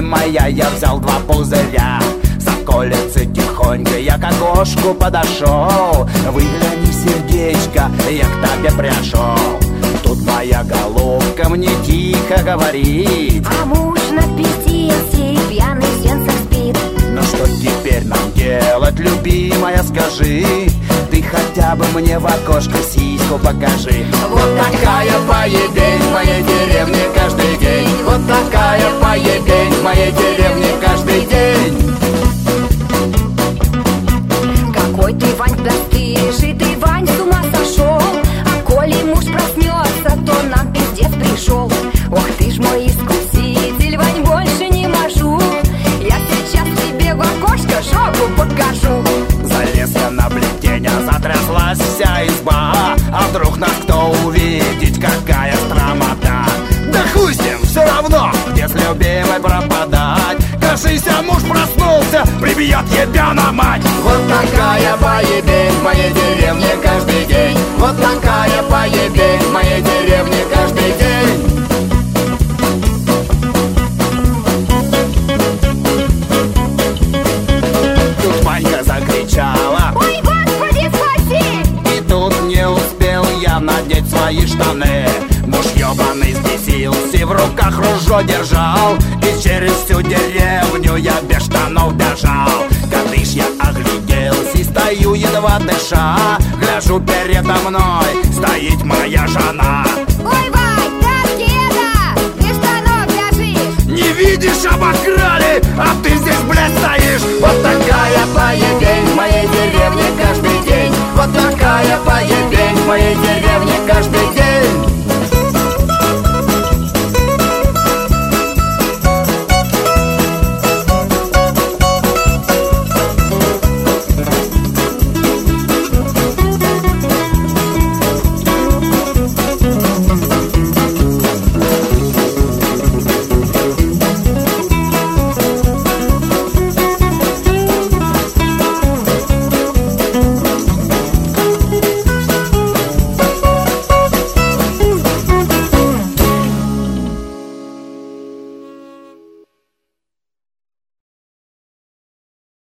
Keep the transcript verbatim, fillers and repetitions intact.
любимая, я взял два пузыря. С околицы тихонько я к окошку подошел. Выгляни, сердечко, я к тебе пришел. Тут моя головка мне тихо говорит: а муж напиздился и пьяный в сенцах спит. ну что теперь нам делать, любимая, скажи? Ты хотя бы мне в окошко сиську покажи. Вот такая поебень в моей деревне каждый день. Вот такая поебень в моей деревне каждый день. Какой ты, Вань, бесстыжий, ты, Вань, с ума сошел. А коли муж проснется, то нам пиздец пришел. Ох ты ж мой искуситель, Вань, больше не можу. Я сейчас тебе в окошко жопу покажу. Залез я на плетень, затряслась вся изба. А вдруг нас кто увидит, какая стромота. Да хуй с ним, все равно, где с любимой пропадать. Кажется, муж проснулся, прибьет ебя на мать. Вот такая поебень в моей деревне каждый день. Вот такая поебень в моей деревне каждый день. Тут Ванька закричала: ой, Господи, спаси! и тут не успел я надеть свои штаны. Муж ебаный взбесился, в руках ружье держал. И через всю деревню я без штанов бежал. Кадыш я огляделся и стою едва дыша. Гляжу, передо мной стоит моя жена. Ой, Вань, ты где-то? Без штанов лежишь. Не видишь, обокрали, а ты здесь, блядь, стоишь. Вот такая поебень в моей деревне каждый